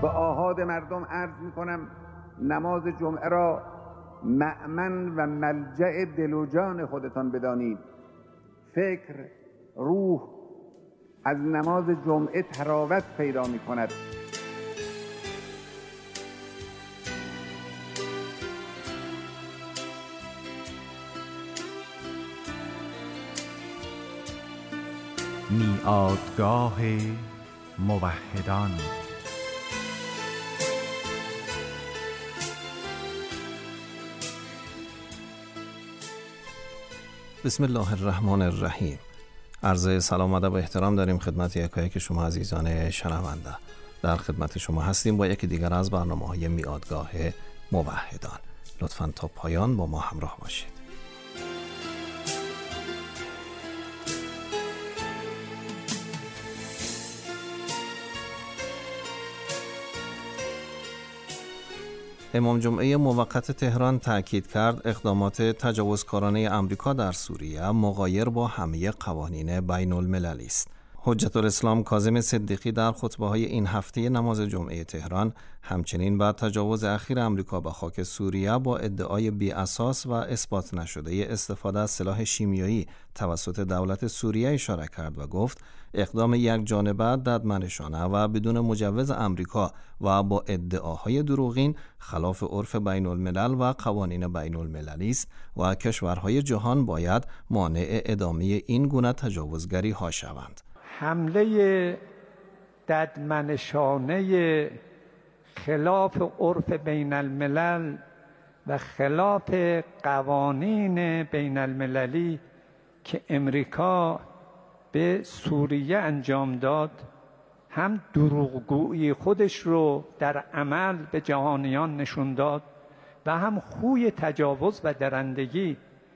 آحاد مردم عرض میکنم نماز جمعه را مأمن و ملجأ دل و جان خودتان بدانید. فکر، روح از نماز جمعه تراوت پیدا می کند. میعادگاه موحدان. بسم الله الرحمن الرحیم. عرض سلام و ادب و احترام داریم خدمت یکایک شما عزیزان شنونده. در خدمت شما هستیم با یکی دیگر از برنامه‌های میعادگاه موحدان. لطفاً تا پایان با ما همراه باشید. امام جمعه موقت تهران تأکید کرد اقدامات تجاوزکارانه آمریکا در سوریه مغایر با همه قوانین بین المللی است. حجت الاسلام کاظم صدیقی در خطبه‌های این هفته نماز جمعه تهران همچنین بر تجاوز اخیر آمریکا به خاک سوریه با ادعای بی اساس و اثبات نشده استفاده از سلاح شیمیایی توسط دولت سوریه اشاره کرد و گفت اقدام یک جانبه ددمنشانه و بدون مجوز آمریکا و با ادعاهای دروغین خلاف عرف بین الملل و قوانین بین المللی است و کشورهای جهان باید مانع ادامه این گونه تجاوزگری ها شوند. حمله ددمنشانه خلاف عرف بین الملل و خلاف قوانین بین المللی که امریکا به سوریه انجام داد، هم دروغگویی خودش رو در عمل به جهانیان نشون داد و هم خوی تجاوز و درندگی،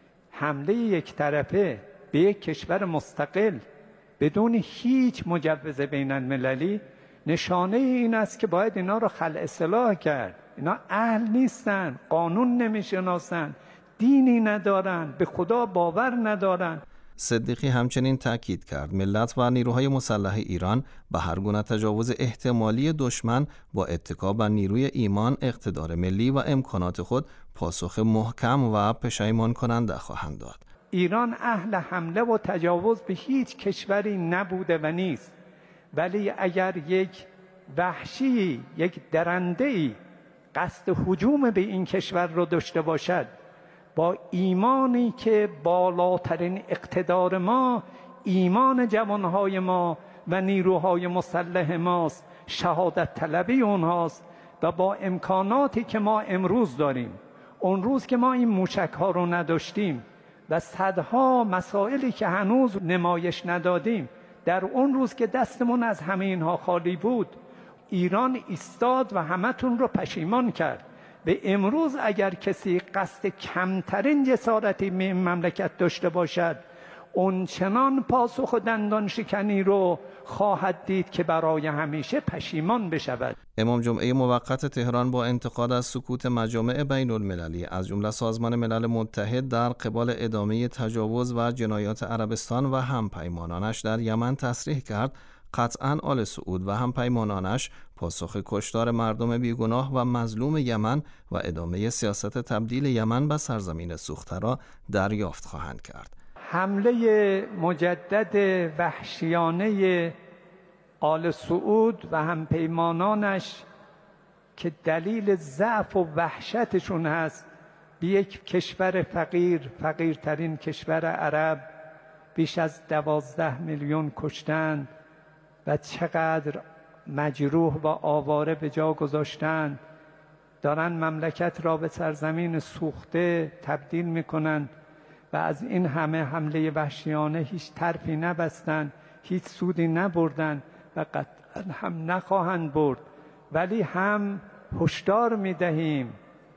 حمله یک طرفه به یک کشور مستقل بدون هیچ مجوز بین المللی نشانه این است که باید اینا رو خلع اصلاح کرد. اینا اهل نیستن، قانون نمیشناسن، دینی ندارن، به خدا باور ندارن. صدیقی همچنین تأکید کرد ملت و نیروهای مسلح ایران به هر گونه تجاوز احتمالی دشمن با اتکا بر نیروی ایمان، اقتدار ملی و امکانات خود پاسخ محکم و پشیمان کننده خواهند داد. ایران اهل حمله و تجاوز به هیچ کشوری نبوده و نیست، ولی اگر یک وحشی، یک درنده‌ای قصد هجوم به این کشور رو داشته باشد، با ایمانی که بالاترین اقتدار ما ایمان جوانهای ما و نیروهای مسلح ماست، شهادت طلبی اونهاست، و با امکاناتی که ما امروز داریم، اون روز که ما این موشک‌ها رو نداشتیم و صدها مسائلی که هنوز نمایش ندادیم، در اون روز که دستمون از همه اینها خالی بود، ایران ایستاد و همتون رو پشیمان کرد. به امروز اگر کسی قصد کمترین جسارتی به این مملکت داشته باشد، اون چنان پاسخ و دندان شکنی رو خواهد دید که برای همیشه پشیمان بشود. امام جمعه موقت تهران با انتقاد از سکوت مجامع بین المللی از جمله سازمان ملل متحد در قبال ادامه تجاوز و جنایات عربستان و همپیمانانش در یمن تصریح کرد قطعاً آل سعود و همپیمانانش پاسخ کشتار مردم بیگناه و مظلوم یمن و ادامه سیاست تبدیل یمن به سرزمین سوخته را دریافت خواهند کرد. حمله مجدد وحشیانه آل سعود و همپیمانانش که دلیل ضعف و وحشتشون هست، به یک کشور فقیرترین کشور عرب، بیش از 12 میلیون کشتند و چقدر مجروح و آواره به جا گذاشتند، دارن مملکت را به سرزمین سوخته تبدیل میکنند و از این همه حمله وحشیانه هیچ طرفی نبستند، هیچ سودی نبردند و قطعا هم نخواهند برد. ولی هم هشدار میدهیم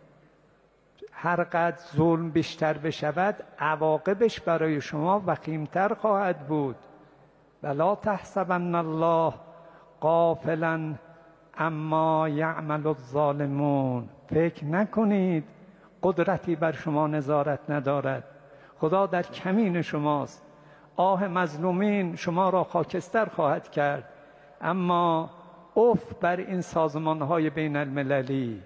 هر قدر ظلم بیشتر بشود، عواقبش برای شما وخیمتر خواهد بود. ولا تحسبن الله غافلا اما یعمل الظالمون. فکر نکنید قدرتی بر شما نظارت ندارد. خدا در کمین شماست. آه مظلومین شما را خاکستر خواهد کرد، اما اف بر این سازمان‌های بین المللی،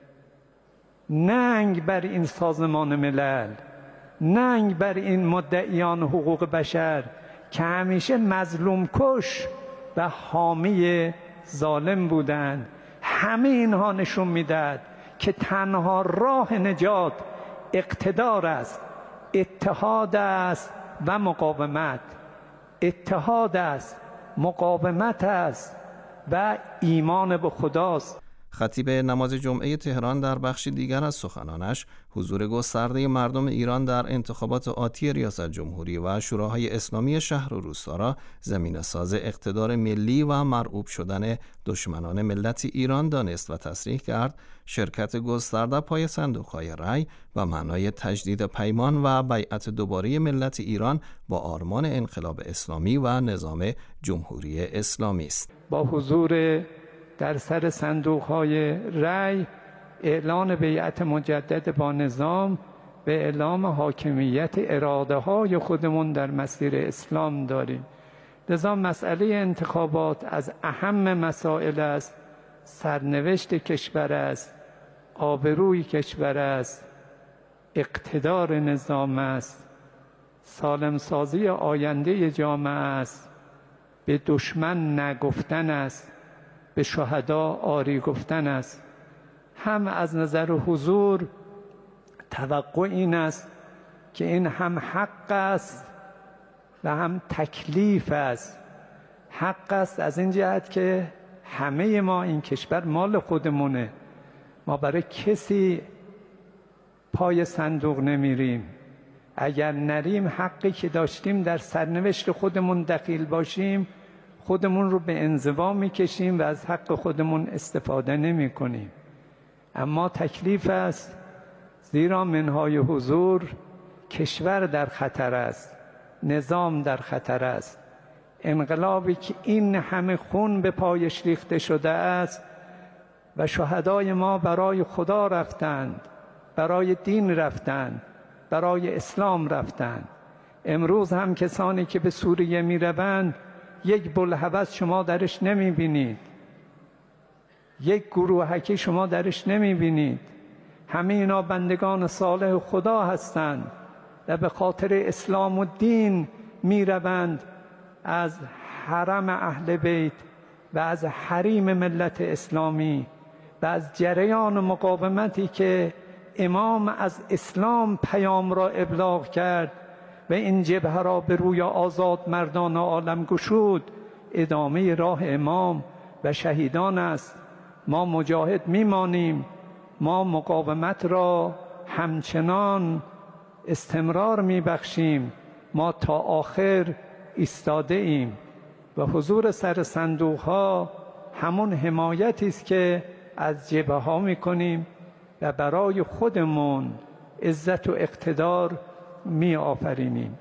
ننگ بر این سازمان ملل، ننگ بر این مدعیان حقوق بشر که همیشه مظلوم کش و حامی ظالم بودند. همه اینها نشون میداد که تنها راه نجات اقتدار است، اتحاد است و مقاومت. اتحاد است، مقاومت است و ایمان به خداست. خطیب نماز جمعه تهران در بخشی دیگر از سخنانش حضور گسترده مردم ایران در انتخابات آتی ریاست جمهوری و شوراهای اسلامی شهر و روستا را زمینه‌ساز اقتدار ملی و مرعوب شدن دشمنان ملت ایران دانست و تصریح کرد شرکت گسترده پای صندوق‌های رای و معنای تجدید پیمان و بیعت دوباره ملت ایران با آرمان انقلاب اسلامی و نظام جمهوری اسلامی است. با حضور در سر صندوق‌های رای اعلان بیعت مجدد با نظام به اعلام حاکمیت اراده‌های خودمون در مسیر اسلام داریم. لذا مسئله انتخابات از اهم مسائل است، سرنوشت کشور است، آبروی کشور است، اقتدار نظام است، سالمسازی آینده جامعه است، به دشمن نگفتن است، به شهدا آری گفتن است. هم از نظر حضور توقع این است که این هم حق است و هم تکلیف است. حق است از این جهت که همه ما این کشور مال خودمونه، ما برای کسی پای صندوق نمیریم. اگر نریم حقی که داشتیم در سرنوشت خودمون دخیل باشیم، خودمون رو به انزوا میکشیم و از حق خودمون استفاده نمی کنیم. اما تکلیف است، زیرا منهای حضور کشور در خطر است، نظام در خطر است. انقلابی که این همه خون به پایش ریخته شده است و شهدای ما برای خدا رفتند، برای دین رفتند، برای اسلام رفتند. امروز هم کسانی که به سوریه می روند یک بوالهوس شما درش نمی بینید، یک گروهکی شما درش نمی بینید. همه اینا بندگان صالح خدا هستند و به خاطر اسلام و دین می روند از حرم اهل بیت و از حریم ملت اسلامی و از جریان مقاومتی که امام از اسلام پیام را ابلاغ کرد و این جبهه را به روی آزاد مردان عالم گشود. ادامه راه امام و شهیدان است. ما مجاهد میمانیم، ما مقاومت را همچنان استمرار میبخشیم، ما تا آخر ایستاده ایم و حضور سر صندوق ها همون حمایتی است که از جبهه ها میکنیم و برای خودمون عزت و اقتدار می آفرینیم.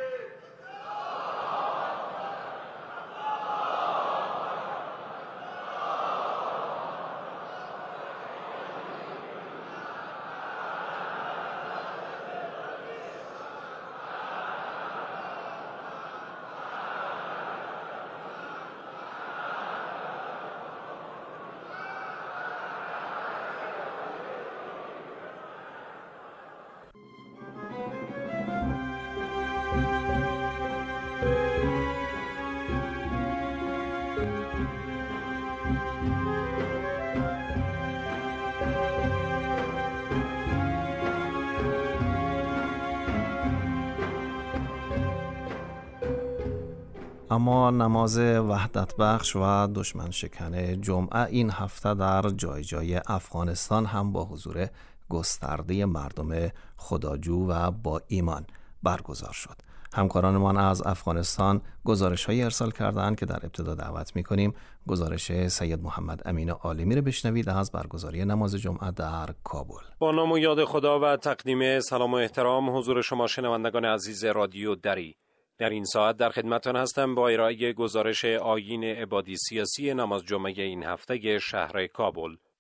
اما نماز وحدت بخش و دشمن شکن جمعه این هفته در جای جای افغانستان هم با حضور گسترده مردم خداجو و با ایمان برگزار شد. همکارانمان از افغانستان گزارش‌هایی ارسال کردند که در ابتدا دعوت می‌کنیم گزارش سید محمد امین عالمی را بشنوید از برگزاری نماز جمعه در کابل. با نام و یاد خدا و تقدیم سلام و احترام حضور شما شنوندگان عزیز رادیو دری. در این ساعت در خدمتتان هستم با ارائه گزارش آیین عبادی سیاسی نماز جمعه این هفته شهر کابل.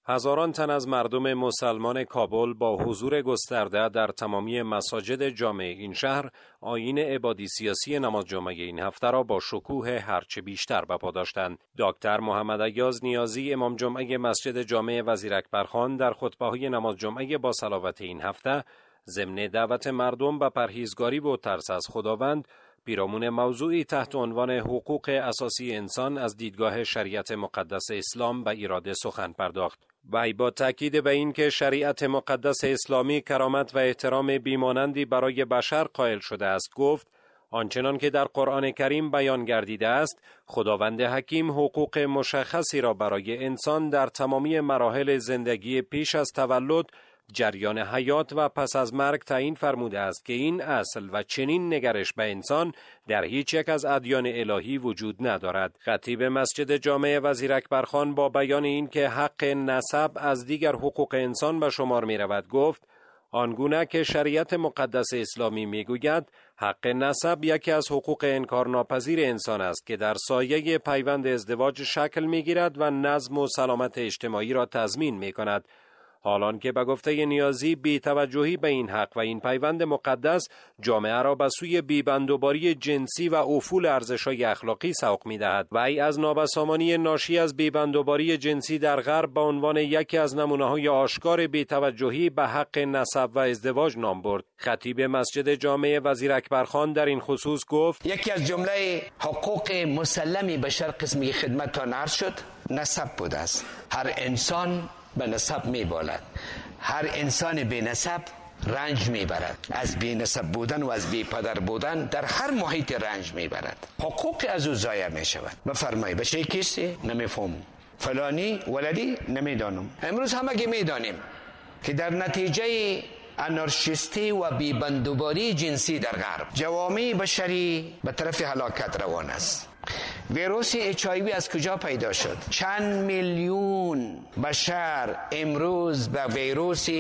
هزاران تن از مردم مسلمان کابل با حضور گسترده در تمامی مساجد جامع این شهر آیین عبادی سیاسی نماز جمعه این هفته را با شکوه هرچه بیشتر برپا داشتند. دکتر محمد ایاز نیازی امام جمعه مسجد جامع وزیر اکبرخان در خطبه‌های نماز جمعه با صلوات این هفته ضمن دعوت مردم به پرهیزگاری و ترس از خداوند پیرامون موضوعی تحت عنوان حقوق اساسی انسان از دیدگاه شریعت مقدس اسلام به ایراد سخن پرداخت. وی با تاکید به این که شریعت مقدس اسلامی کرامت و احترام بیمانندی برای بشر قائل شده است گفت آنچنان که در قرآن کریم بیان گردیده است خداوند حکیم حقوق مشخصی را برای انسان در تمامی مراحل زندگی پیش از تولد، جریان حیات و پس از مرگ تعیین فرموده است که این اصل و چنین نگرش به انسان در هیچ یک از ادیان الهی وجود ندارد. خطیب مسجد جامع وزیر اکبرخان با بیان این که حق نسب از دیگر حقوق انسان به شمار می رود گفت آنگونه که شریعت مقدس اسلامی می گوید حق نسب یکی از حقوق انکارناپذیر انسان است که در سایه پیوند ازدواج شکل می گیرد و نظم و سلامت اجتماعی را تضمین می کند. حالان که به گفته نیازی بی‌توجهی به این حق و این پیوند مقدس جامعه را به سوی بیبندوباری جنسی و افول ارزش‌های اخلاقی سوق می‌دهد. وی از نابسامانی ناشی از بیبندوباری جنسی در غرب به عنوان یکی از نمونه‌های آشکار بی‌توجهی به حق نسب و ازدواج نام برد. خطیب مسجد جامع وزیر اکبرخان در این خصوص گفت یکی از جمله حقوق مسلمی بشر قسمی خدمتتان عرض شد نسب بوده است. هر انسان به نسب میبالد. هر انسان بی نسب رنج میبرد. از بی نسب بودن و از بی پدر بودن در هر محیط رنج میبرد. حقوق از او ضایع میشود. بفرمایی بچه کیستی؟ نمیفهم. فلانی ولدی؟ نمیدانم. امروز همگی میدانیم که در نتیجه انارشیستی و بیبندوباری جنسی در غرب جوامع بشری به طرف هلاکت روان است. ویروس HIV از کجا پیدا شد؟ چند میلیون بشر امروز به ویروس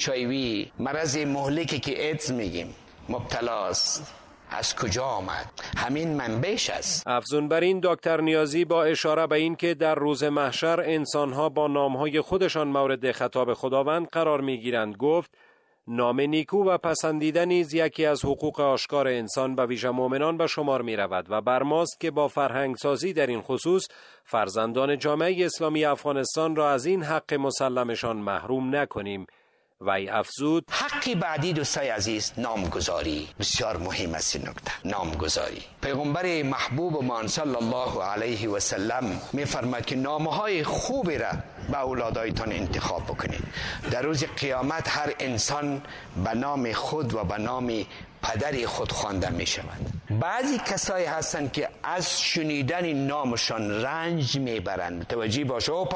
HIV مرض مهلکی که ایدز میگیم مبتلاست. از کجا آمد؟ همین منبعش است. افزون بر این دکتر نیازی با اشاره به این که در روز محشر انسانها با نامهای خودشان مورد خطاب خداوند قرار میگیرند گفت نام نیکو و پسندیده نیز یکی از حقوق آشکار انسان به ویژه مؤمنان به شمار می رود و بر ماست که با فرهنگ سازی در این خصوص فرزندان جامعه اسلامی افغانستان را از این حق مسلمشان محروم نکنیم. وی افزود حقی بعدی دوستای عزیز نامگذاری بسیار مهم است. این نکته نامگذاری پیغمبر محبوب ما صلی الله علیه و سلم میفرماید که نامهای خوبی را به اولادایتان انتخاب بکنید. در روز قیامت هر انسان به نام خود و به نام پدر خود خوانده می شود. بعضی کسایی هستند که از شنیدن نامشان رنج میبرند. توجه باش او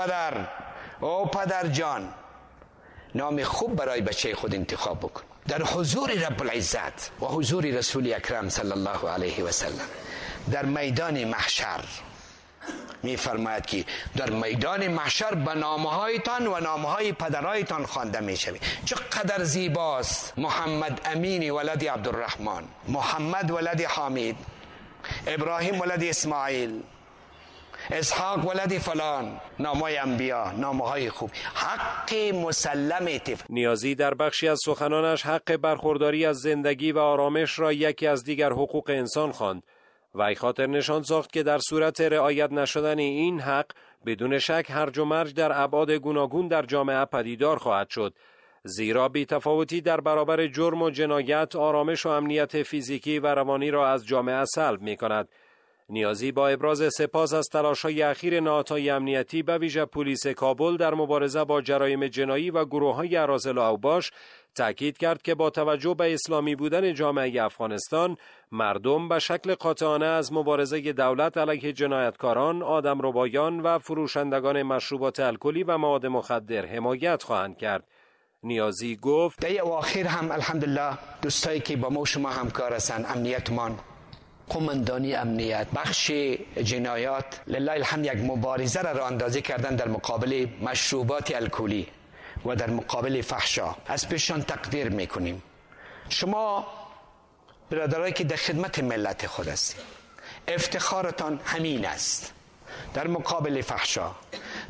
پدر جان نام خوب برای بچه خود انتخاب بکن. در حضور رب العزت و حضور رسول اکرم صلی الله علیه و سلم در میدان محشر می فرماید که در میدان محشر به نامهایتان و نامهای پدرایتان خوانده می شوید. چقدر زیباست. محمد امین ولد عبدالرحمن، محمد ولد حامد، ابراهیم ولد اسماعیل، اسحاق ولد فلان، نامهای انبیا، نامهای خوب، حق مسلم طفل. نیازی در بخشی از سخنانش حق برخورداری از زندگی و آرامش را یکی از دیگر حقوق انسان خواند. وی خاطر نشان ساخت که در صورت رعایت نشدن این حق بدون شک هرج و مرج در ابعاد گوناگون در جامعه پدیدار خواهد شد، زیرا بی‌تفاوتی در برابر جرم و جنایت آرامش و امنیت فیزیکی و روانی را از جامعه سلب می‌کند. نیازی با ابراز سپاس از تلاش‌های اخیر نهادهای امنیتی به ویژه پلیس کابل در مبارزه با جرایم جنایی و گروه‌های اراذل و اوباش تأکید کرد که با توجه به اسلامی بودن جامعه افغانستان مردم به شکل قاطعانه از مبارزه دولت علیه جنایتکاران، آدمربایان و فروشندگان مشروبات الکلی و مواد مخدر حمایت خواهند کرد. نیازی گفت در اواخر هم الحمدلله دوستایی که با ما شما همکار هستند، امنیتمان، قماندانی امنیت، بخش جنایات، لله الحمد یک مبارزه را اندازی کردن در مقابل مشروبات الکلی و در مقابل فحشا. از پیششان تقدیر میکنیم. شما برادرایی که در خدمت ملت خود هستید، افتخارتان همین است. در مقابل فحشا،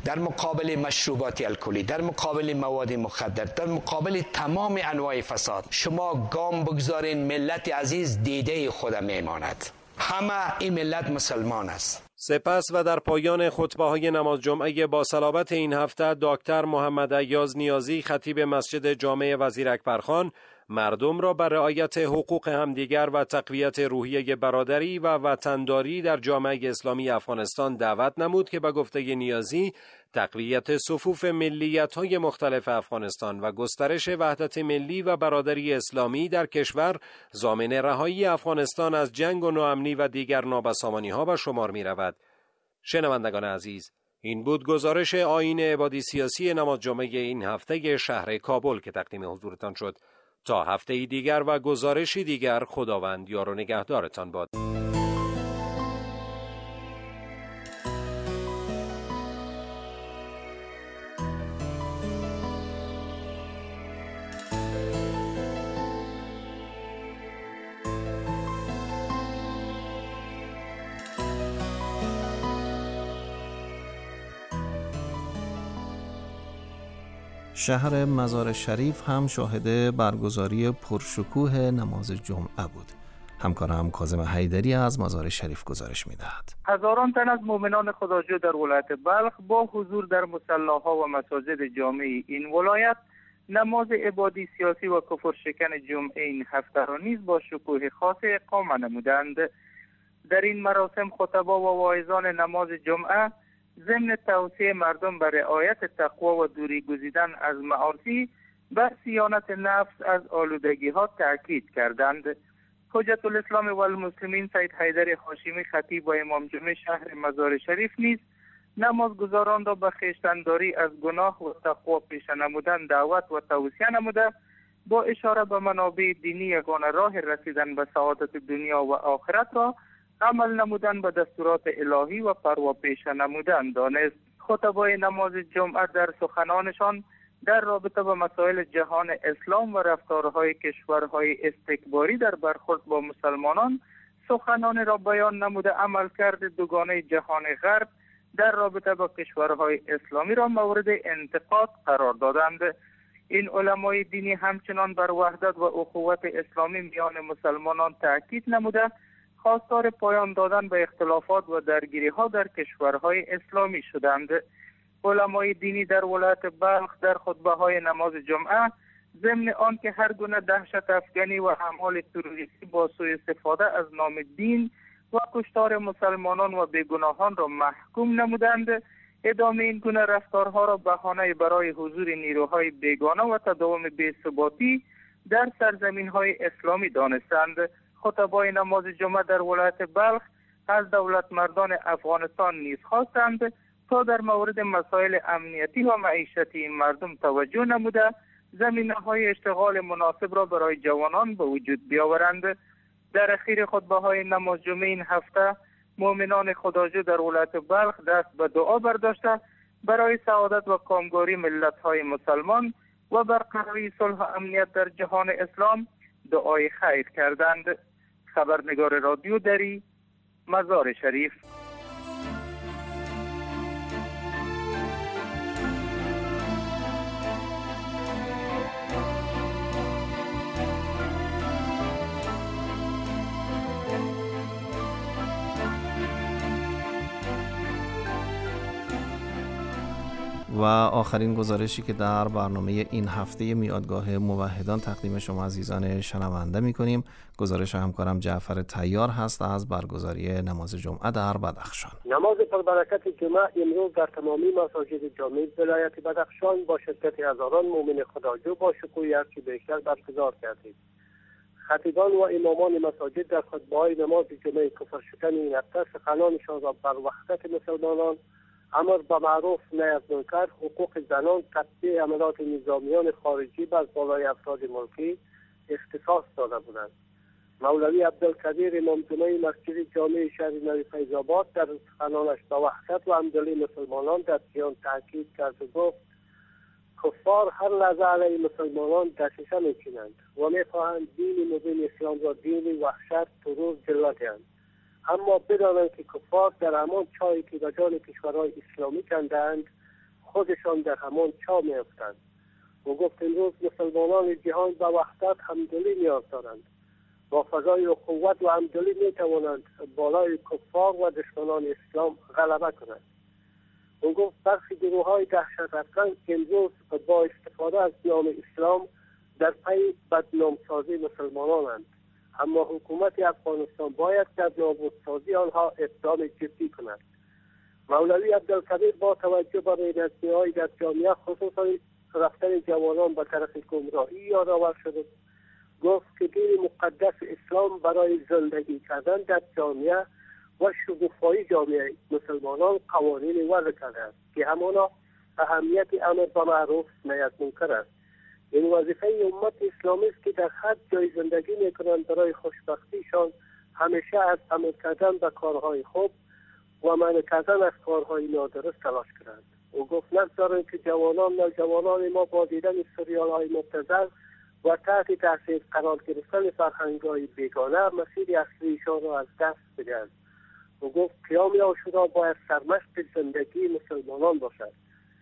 در مقابل مشروبات الکلی، در مقابل مواد مخدر، در مقابل تمام انواع فساد شما گام بگذارین، ملت عزیز دیده خود میماند. همه این ملت مسلمان است. سپس و در پایان خطبه‌های نماز جمعه با صلابت این هفته دکتر محمد ایاز نیازی خطیب مسجد جامع وزیر اکبرخان مردم را بر رعایت حقوق همدیگر و تقویت روحیه برادری و وطنداری در جامعه اسلامی افغانستان دعوت نمود که به گفته نیازی تقویت صفوف ملیت‌های مختلف افغانستان و گسترش وحدت ملی و برادری اسلامی در کشور ضامن رهایی افغانستان از جنگ و ناامنی و دیگر نابسامانی‌ها به شمار می‌رود. شنوندگان عزیز، این بود گزارش آیین عبادی سیاسی نماز جمعه این هفته شهر کابل که تقدیم حضورتان شد. تا هفته دیگر و گزارشی دیگر، خداوند یار و نگهدارتان باد. شهر مزار شریف هم شاهد برگزاری پرشکوه نماز جمعه بود. همکارم کاظم حیدری از مزار شریف گزارش می‌دهد. هزاران تن از مؤمنان خداجو در ولایت بلخ با حضور در مصلاها و مساجد جامع این ولایت نماز عبادی سیاسی و کفرشکن جمعه این هفته را نیز با شکوه خاص اقامه نمودند. در این مراسم خطبا و واعظان نماز جمعه ضمن توصیه مردم بر رعایت تقوا و دوری گزیدن از معاصی بر صیانت نفس از آلودگی ها تاکید کردند. حجت الاسلام و المسلمین سید حیدر هاشمی خطیب و امام جمعه شهر مزار شریف نیز نمازگزاران را به خویشتن‌داری از گناه و تقوا پیش نمودن دعوت و توصیه نموده با اشاره به منابع دینی یگانه راه رسیدن به سعادت دنیا و آخرت را عمل نمودن به دستورات الهی و پروا پیش نمودن دانست. خطبای نماز جمعه در سخنانشان در رابطه با مسائل جهان اسلام و رفتارهای کشورهای استکباری در برخورد با مسلمانان سخنان را بیان نموده عملکرد دوگانه جهان غرب در رابطه با کشورهای اسلامی را مورد انتقاد قرار دادند. این علمای دینی همچنان بر وحدت و اخوت اسلامی میان مسلمانان تاکید نموده خواستار پایان دادن به اختلافات و درگیری ها در کشورهای اسلامی شدند. علمای دینی در ولایت بلخ در خطبه های نماز جمعه ضمن آن که هر گونه دهشت افکنی و اعمال تروریستی با سوء استفاده از نام دین و کشتار مسلمانان و بیگناهان را محکوم نمودند، ادامه این گونه رفتارها را بهانه برای حضور نیروهای بیگانه و تداوم بی‌ثباتی در سرزمین‌های اسلامی دانستند. خطبای نماز جمعه در ولایت بلخ از دولتمردان افغانستان نیز خواستند تا در مورد مسائل امنیتی و معیشتی این مردم توجه نموده زمینه‌های اشتغال مناسب را برای جوانان به وجود بیاورند. در اخیر خطبه‌های نماز جمعه این هفته مؤمنان خداجو در ولایت بلخ دست به دعا برداشته برای سعادت و کامگاری ملت‌های مسلمان و برقراری صلح و امنیت در جهان اسلام دعای خیر کردند. خبرنگار رادیو دری، مزار شریف. و آخرین گزارشی که در برنامه این هفته میادگاه موحدان تقدیم شما عزیزان شنونده می‌کنیم گزارش همکارم جعفر طیار هست از برگزاری نماز جمعه در بدخشان. نماز پربرکت جمعه امروز در تمامی مساجد جامع ولایت بدخشان با شرکت هزاران مؤمن خداجو با شکوهی هرچه بیشتر برگزار گردید. خطیبان و امامان مساجد در خطبه‌های نماز جمعه کفرشکن این هفته سخنانشان را بر وحدت مسلمانان، امر به معروف نهی از منکر، حقوق زنان، تطبیق عملات نظامیان خارجی بر بالای افراد ملکی اختصاص داده بودند. مولوی عبدالکبیر امام جمعه مسجد جامع شهر نوی فیض‌آباد در سخنانش به وحدت و همدلی مسلمانان در جهان تاکید کرد و گفت کفار هر لحظه علیه مسلمانان دسیسه می‌چینند و می‌خواهند دین مبین اسلام را دین وحشت، ترور جلوه دهند. اما بدانند که کفار در همان چایی که به جان کشورهای اسلامی کندند خودشان در همان چاه می‌افتند. او گفت امروز مسلمانان جهان به وحدت همدلی نیاز دارند. با فضای اخوت و همدلی می‌توانند بالای کفار و دشمنان اسلام غلبه کنند. او گفت برخی گروه‌های دهشت‌افکن امروز با استفاده از نام اسلام در پی بدنامسازی مسلمانانند، اما حکومت افغانستان باید در نابودسازی آنها اقدام جدی کند. مولوی عبدالکبیر با توجه به بی‌نظمی‌های در جامعه خصوصا رفتن جوانان به طرف گمراهی یادآور شد، گفت که دین مقدس اسلام برای زندگی کردن در جامعه و شکوفایی جامعه مسلمانان قوانین وضع کرده است که همانا اهمیت امر به معروف نهی از منکر است. این وظیفه امت اسلامی است که در هر جای زندگی میکنند برای خوشبختیشان همیشه از عمل کردن به کارهای خوب و منع کردن از کارهای نادرست تلاش کنند. او گفت نگذارند که نوجوانان ما با دیدن سریال‌های مبتذل و تحت تاثیر قرار گرفتن فرهنگ‌های بیگانه مسیر اصلیشان را از دست بدهند. او گفت قیام عاشورا باید سرمشق زندگی مسلمانان باشد.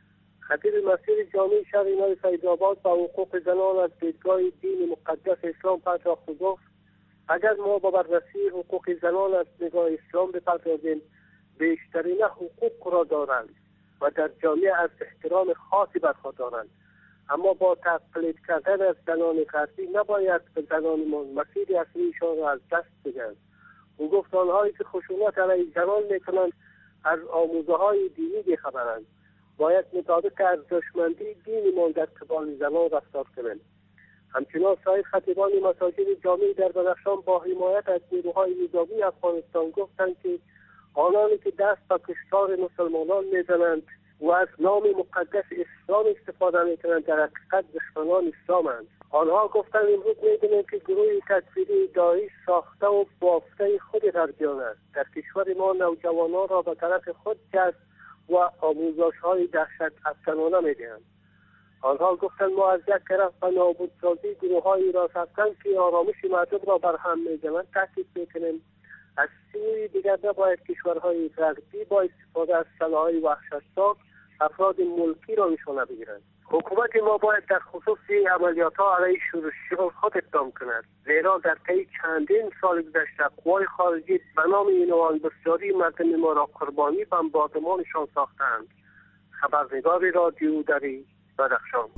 خطیب مسیر جامع شهر نو فیض‌آباد با حقوق زنان از دیدگاه دین مقدس اسلام پرداخت و گفت اگر ما با بررسی حقوق زنان از نگاه اسلام بپردازیم، بیشترین حقوق را دارند و در جامعه از احترام خاصی برخوردارند، اما با تقلید کردن از زنان غربی نباید به زنانمان مسیر اصلیشان را از دست بدهند. او گفت آنهایی که خشونت علیه زنان میکنند از آموزه‌های دینی بی‌خبرند، باید مطابق ارزشمندی دینمان در قبال زنان رفتار کنند. همچنین سایر خطیبان مساجد جامع در بدخشان با حمایت از نیروهای نظامی افغانستان گفتند که آنانی که دست به کشتار مسلمانان میزنند و از نام مقدس اسلام استفاده میکنند در حقیقت دشمنان اسلامند. آنها گفتند امروز می‌بینیم که گروه تکفیری داعش ساخته و بافته خود غربیان است. در کشور ما نوجوانان را به طرف خود جذب و آموزش‌های دهشت افکنانه می‌دهند. آنها گفتند ما از یک طرف به نابودسازی گروه‌های راست‌افکن که آرامش مردم را برهم می‌زنند تاکید می‌کنیم. از سوی دیگر نباید کشورهای غربی با استفاده از سلاح‌های وحشتناک افراد ملکی را نشانه بگیرند. حکومت ما باید در خصوص عملیات‌ها علیه شورشیان خود اقدام کند، زیرا در طی چندین سال گذشته قوای خارجی به نام اینوان بسیاری مردم ما را قربانی بمباردمانشان ساختند. خبرنگار رادیو دری بدخشان.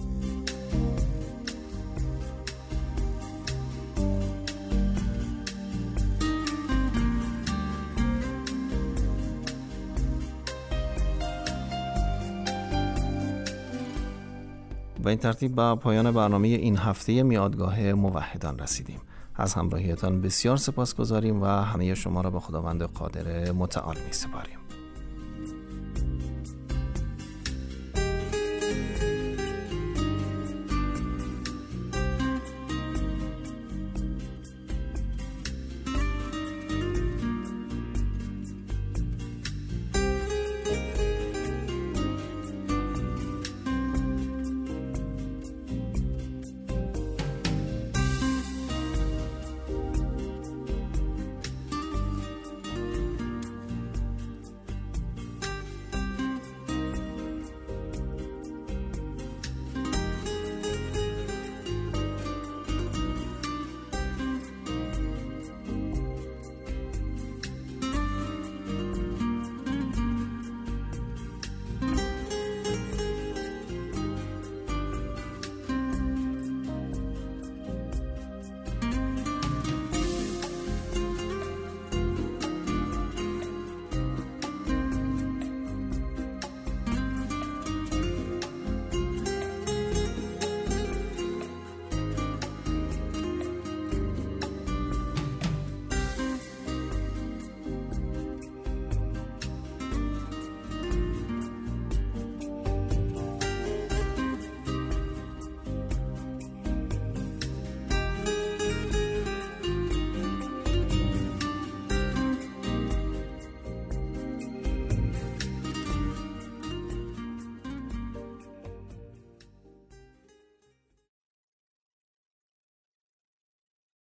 با این ترتیب به پایان برنامه این هفته میادگاه موحدان رسیدیم. از همراهیتان بسیار سپاسگزاریم و همه شما را به خداوند قادر متعال می‌سپاریم.